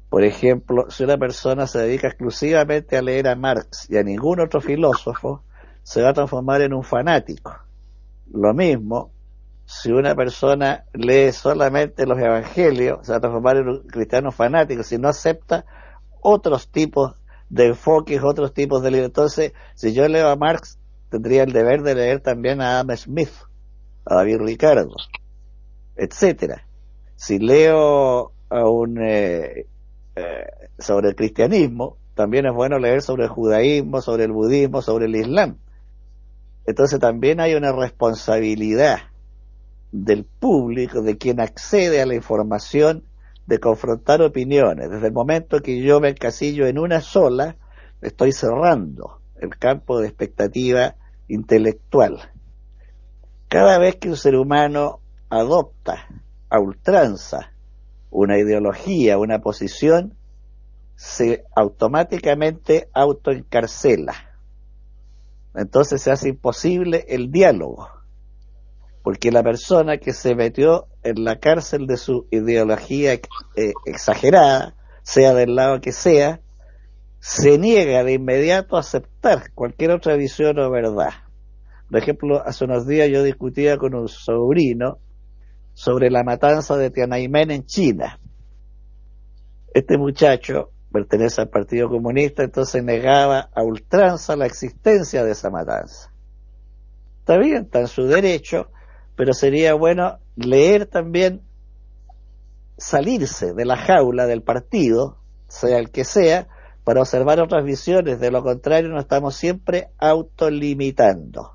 Por ejemplo, si una persona se dedica exclusivamente a leer a Marx y a ningún otro filósofo, se va a transformar en un fanático. Lo mismo, si una persona lee solamente los evangelios, se va a transformar en un cristiano fanático, si no acepta otros tipos de enfoques, otros tipos de libros. Entonces, si yo leo a Marx, tendría el deber de leer también a Adam Smith, a David Ricardo, etcétera. Si leo a sobre el cristianismo, también es bueno leer sobre el judaísmo, sobre el budismo, sobre el islam. Entonces también hay una responsabilidad del público, de quien accede a la información, de confrontar opiniones. Desde el momento que yo me encasillo en una sola, estoy cerrando el campo de expectativa intelectual. Cada vez que un ser humano adopta a ultranza una ideología, una posición, se automáticamente autoencarcela. Entonces se hace imposible el diálogo, porque la persona que se metió en la cárcel de su ideología exagerada, sea del lado que sea, se niega de inmediato a aceptar cualquier otra visión o verdad. Por ejemplo, hace unos días yo discutía con un sobrino sobre la matanza de Tiananmen en China. Este muchacho pertenece al Partido Comunista, entonces negaba a ultranza la existencia de esa matanza. Está bien, está en su derecho, pero sería bueno leer también, salirse de la jaula del partido, sea el que sea, para observar otras visiones. De lo contrario, nos estamos siempre autolimitando.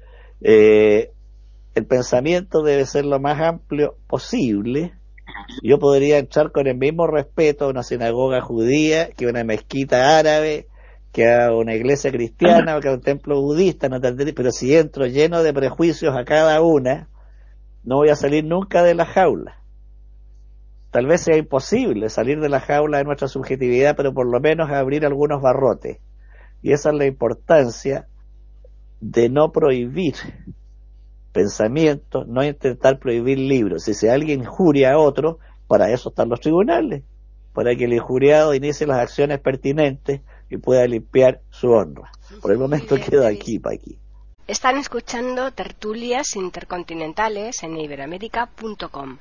El pensamiento debe ser lo más amplio posible. Yo podría entrar con el mismo respeto a una sinagoga judía, que a una mezquita árabe, que a una iglesia cristiana o que a un templo budista, no tendría, pero si entro lleno de prejuicios a cada una, no voy a salir nunca de la jaula. Tal vez sea imposible salir de la jaula de nuestra subjetividad, pero por lo menos abrir algunos barrotes. Y esa es la importancia de no prohibir pensamientos, no intentar prohibir libros. Si alguien injuria a otro, para eso están los tribunales, para que el injuriado inicie las acciones pertinentes y pueda limpiar su honra. Por el momento quedo aquí, Paqui. Están escuchando Tertulias Intercontinentales en iberoamerica.com.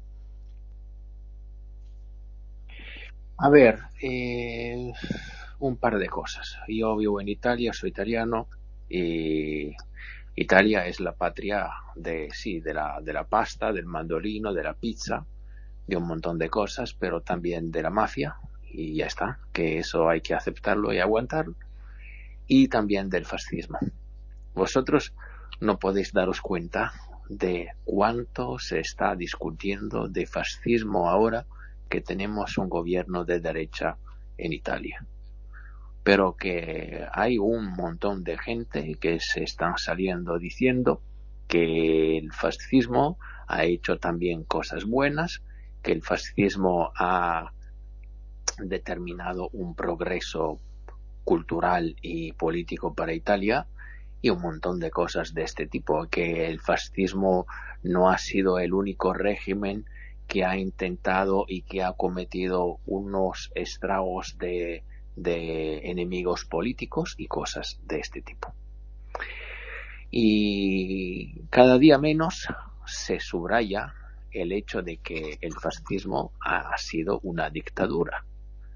A ver, un par de cosas. Yo vivo en Italia, soy italiano, y Italia es la patria de la pasta, del mandolino, de la pizza, de un montón de cosas, pero también de la mafia, y ya está, que eso hay que aceptarlo y aguantarlo, y también del fascismo. Vosotros no podéis daros cuenta de cuánto se está discutiendo de fascismo ahora que tenemos un gobierno de derecha en Italia. Pero que hay un montón de gente que se están saliendo diciendo que el fascismo ha hecho también cosas buenas, que el fascismo ha determinado un progreso cultural y político para Italia y un montón de cosas de este tipo, que el fascismo no ha sido el único régimen que ha intentado y que ha cometido unos estragos de enemigos políticos y cosas de este tipo. Y cada día menos se subraya el hecho de que el fascismo ha sido una dictadura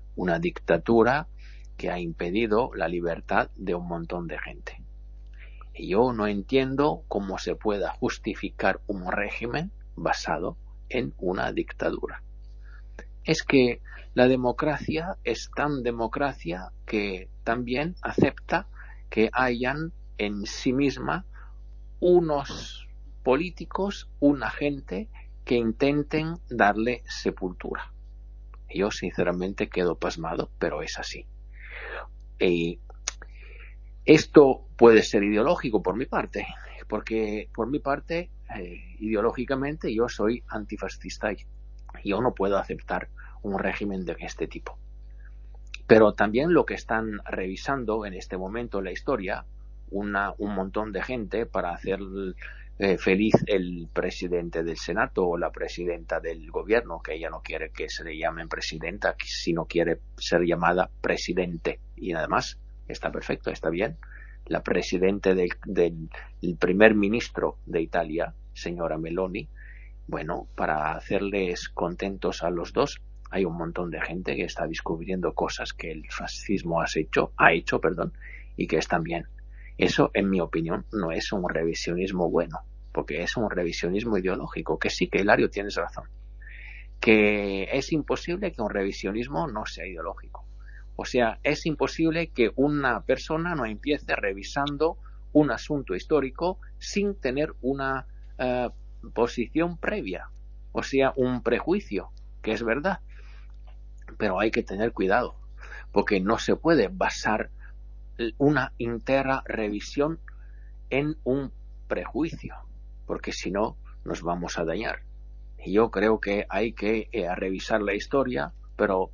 que ha impedido la libertad de un montón de gente. Y yo no entiendo cómo se pueda justificar un régimen basado en una dictadura. Es que la democracia es tan democracia que también acepta que hayan en sí misma unos políticos, una gente que intenten darle sepultura. Yo sinceramente quedo pasmado, pero es así. Y esto puede ser ideológico por mi parte, porque por mi parte, ideológicamente yo soy antifascista y yo no puedo aceptar un régimen de este tipo. Pero también lo que están revisando en este momento en la historia un montón de gente para hacer feliz el presidente del Senado o la presidenta del gobierno, que ella no quiere que se le llamen presidenta, sino quiere ser llamada presidente, y nada más. Está perfecto, está bien. La presidenta del primer ministro de Italia, señora Meloni, bueno, para hacerles contentos a los dos, hay un montón de gente que está descubriendo cosas que el fascismo ha hecho, y que están bien. Eso, en mi opinión, no es un revisionismo bueno, porque es un revisionismo ideológico, que sí, que Hilario tienes razón, que es imposible que un revisionismo no sea ideológico. O sea, es imposible que una persona no empiece revisando un asunto histórico sin tener una posición previa, o sea, un prejuicio, que es verdad. Pero hay que tener cuidado, porque no se puede basar una entera revisión en un prejuicio, porque si no nos vamos a dañar. Y yo creo que hay que revisar la historia, pero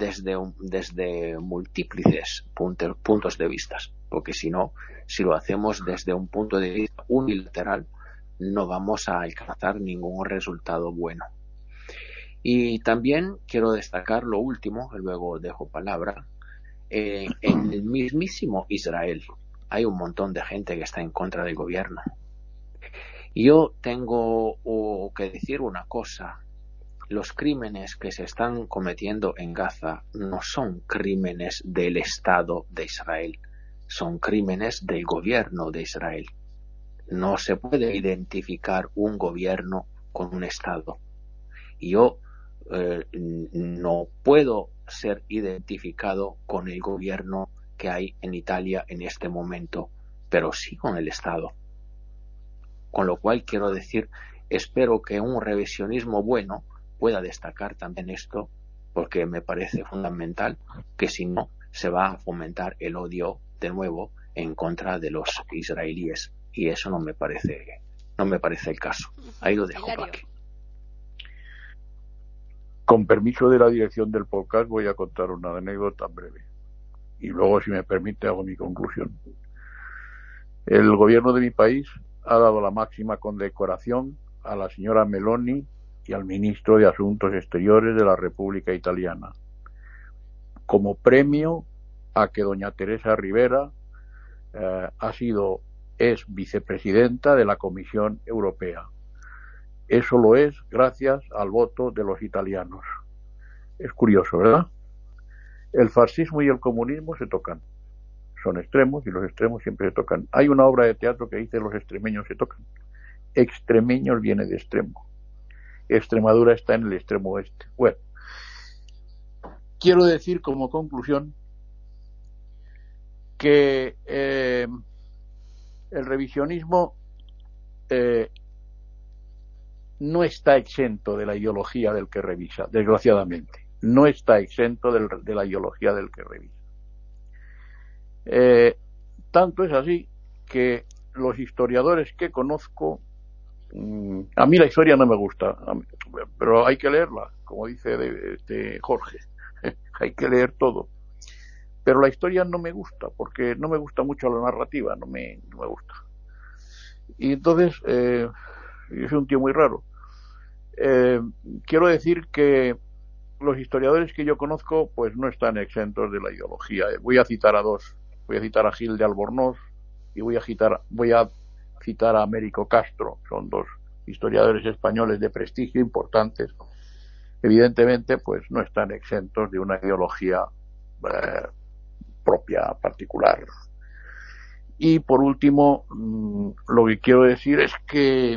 desde múltiples puntos de vista, porque si no, si lo hacemos desde un punto de vista unilateral, no vamos a alcanzar ningún resultado bueno. Y también quiero destacar lo último, luego dejo palabra. En el mismísimo Israel hay un montón de gente que está en contra del gobierno. Yo tengo que decir una cosa: los crímenes que se están cometiendo en Gaza no son crímenes del Estado de Israel, son crímenes del gobierno de Israel. No se puede identificar un gobierno con un Estado. Y yo no puedo ser identificado con el gobierno que hay en Italia en este momento, pero sí con el Estado. Con lo cual quiero decir, espero que un revisionismo bueno pueda destacar también esto, porque me parece fundamental, que si no se va a fomentar el odio de nuevo en contra de los israelíes, y eso no me parece el caso. Ahí lo dejo, Paqui. Con permiso de la dirección del podcast, voy a contar una anécdota breve. Y luego, si me permite, hago mi conclusión. El gobierno de mi país ha dado la máxima condecoración a la señora Meloni y al ministro de Asuntos Exteriores de la República Italiana, como premio a que doña Teresa Rivera es vicepresidenta de la Comisión Europea. Eso lo es gracias al voto de los italianos. Es curioso, ¿verdad? El fascismo y el comunismo se tocan. Son extremos y los extremos siempre se tocan. Hay una obra de teatro que dice los extremeños se tocan. Extremeños viene de extremo. Extremadura está en el extremo oeste. Bueno, quiero decir como conclusión que el revisionismo no está exento de la ideología del que revisa, desgraciadamente. No está exento de la ideología del que revisa. Tanto es así que los historiadores que conozco, a mí la historia no me gusta, pero hay que leerla, como dice Jorge, hay que leer todo. Pero la historia no me gusta, porque no me gusta mucho la narrativa, no me gusta. Y entonces, yo soy un tío muy raro. Quiero decir que los historiadores que yo conozco pues no están exentos de la ideología. Voy a citar a dos. Voy a citar a Gil de Albornoz y voy a citar a Américo Castro. Son dos historiadores españoles de prestigio importantes. Evidentemente pues no están exentos de una ideología propia, particular. Y por último, lo que quiero decir es que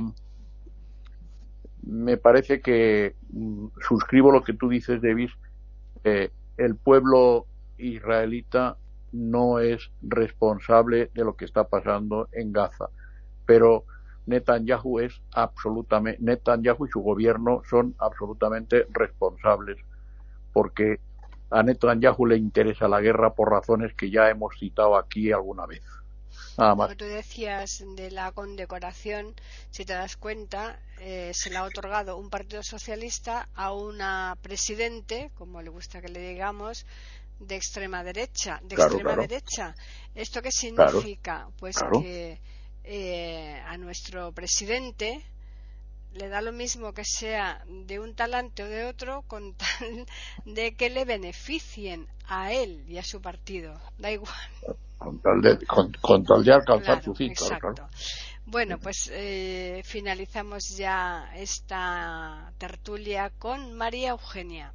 me parece que suscribo lo que tú dices, Davis. El pueblo israelita no es responsable de lo que está pasando en Gaza, pero Netanyahu y su gobierno son absolutamente responsables, porque a Netanyahu le interesa la guerra por razones que ya hemos citado aquí alguna vez. Nada más. Lo que tú decías de la condecoración, si te das cuenta, se le ha otorgado un partido socialista a una presidente, como le gusta que le digamos, de extrema derecha. ¿Esto qué significa? Pues que a nuestro presidente le da lo mismo que sea de un talante o de otro, con tal de que le beneficien a él y a su partido. Da igual. Con tal de alcanzar Claro, su cita. exacto. Claro. Bueno, pues finalizamos ya esta tertulia con María Eugenia.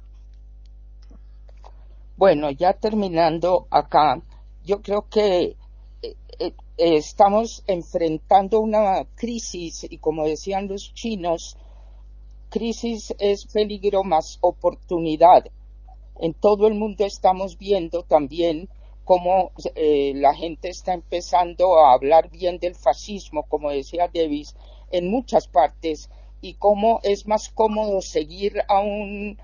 Bueno, ya terminando acá, yo creo que estamos enfrentando una crisis y, como decían los chinos, crisis es peligro más oportunidad. En todo el mundo estamos viendo también cómo la gente está empezando a hablar bien del fascismo, como decía Davis, en muchas partes, y cómo es más cómodo seguir a un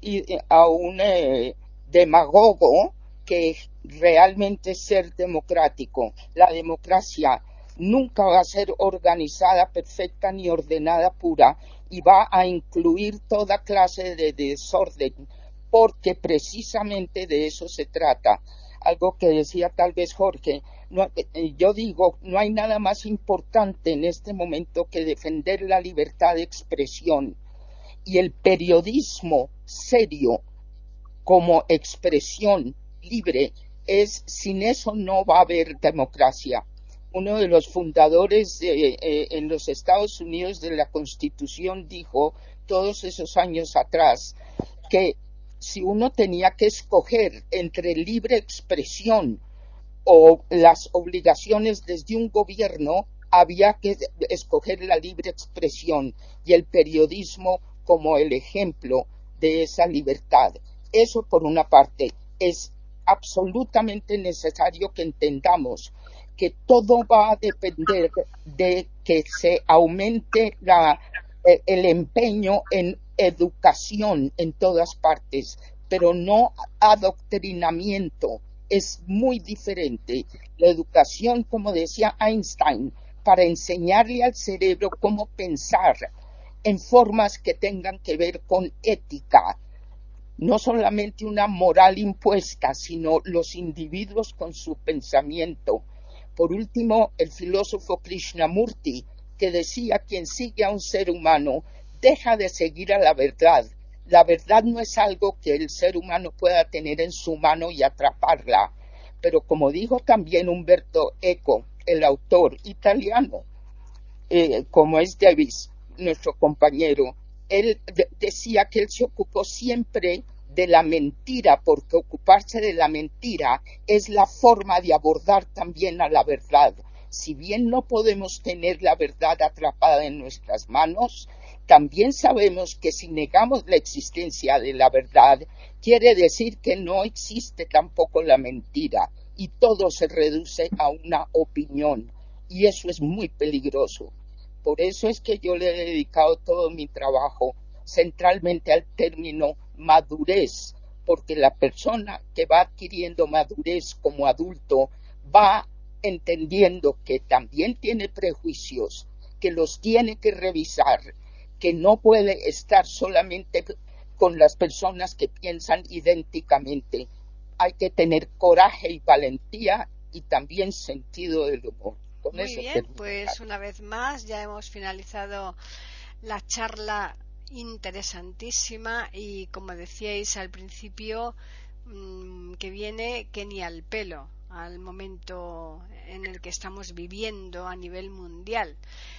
demagogo que realmente ser democrático. La democracia nunca va a ser organizada, perfecta ni ordenada pura, y va a incluir toda clase de desorden, porque precisamente de eso se trata. Algo que decía tal vez Jorge, yo digo, no hay nada más importante en este momento que defender la libertad de expresión, y el periodismo serio como expresión libre sin eso no va a haber democracia. Uno de los fundadores en los Estados Unidos de la Constitución dijo todos esos años atrás que si uno tenía que escoger entre libre expresión o las obligaciones desde un gobierno, había que escoger la libre expresión y el periodismo como el ejemplo de esa libertad. Eso, por una parte, es absolutamente necesario que entendamos que todo va a depender de que se aumente el empeño en educación en todas partes, pero no adoctrinamiento. Es muy diferente. La educación, como decía Einstein, para enseñarle al cerebro cómo pensar en formas que tengan que ver con ética, no solamente una moral impuesta, sino los individuos con su pensamiento. Por último, el filósofo Krishnamurti, que decía: quien sigue a un ser humano deja de seguir a la verdad. La verdad no es algo que el ser humano pueda tener en su mano y atraparla. Pero como dijo también Umberto Eco, el autor italiano, como es Davis, nuestro compañero, él decía que él se ocupó siempre de la mentira, porque ocuparse de la mentira es la forma de abordar también a la verdad. Si bien no podemos tener la verdad atrapada en nuestras manos, también sabemos que si negamos la existencia de la verdad, quiere decir que no existe tampoco la mentira, y todo se reduce a una opinión, y eso es muy peligroso. Por eso es que yo le he dedicado todo mi trabajo centralmente al término madurez, porque la persona que va adquiriendo madurez como adulto va entendiendo que también tiene prejuicios, que los tiene que revisar, que no puede estar solamente con las personas que piensan idénticamente. Hay que tener coraje y valentía y también sentido del humor. Muy bien, pues una vez más ya hemos finalizado la charla interesantísima y, como decíais al principio, que viene que ni al pelo al momento en el que estamos viviendo a nivel mundial.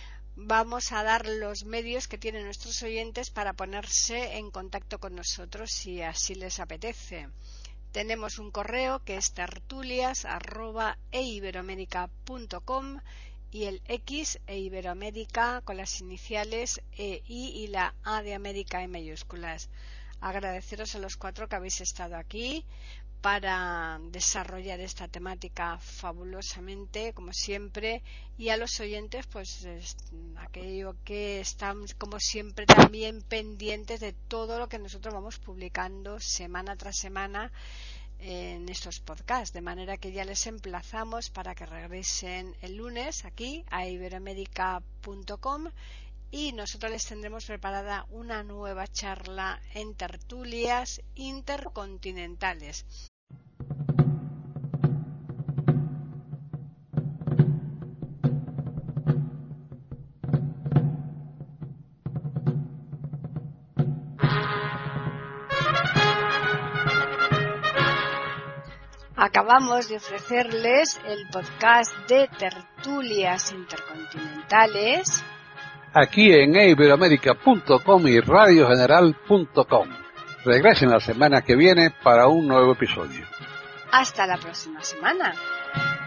Vamos a dar los medios que tienen nuestros oyentes para ponerse en contacto con nosotros si así les apetece. Tenemos un correo que es tertulias@eiberoamerica.com y el X eiberoamerica con las iniciales EI y la A de América en mayúsculas. Agradeceros a los 4 que habéis estado aquí para desarrollar esta temática fabulosamente, como siempre, y a los oyentes, pues aquello que están, como siempre, también pendientes de todo lo que nosotros vamos publicando semana tras semana en estos podcasts, de manera que ya les emplazamos para que regresen el lunes aquí a iberoamerica.com y nosotros les tendremos preparada una nueva charla en tertulias intercontinentales. Acabamos de ofrecerles el podcast de Tertulias Intercontinentales aquí en iberoamerica.com y radiogeneral.com. Regresen la semana que viene para un nuevo episodio. Hasta la próxima semana.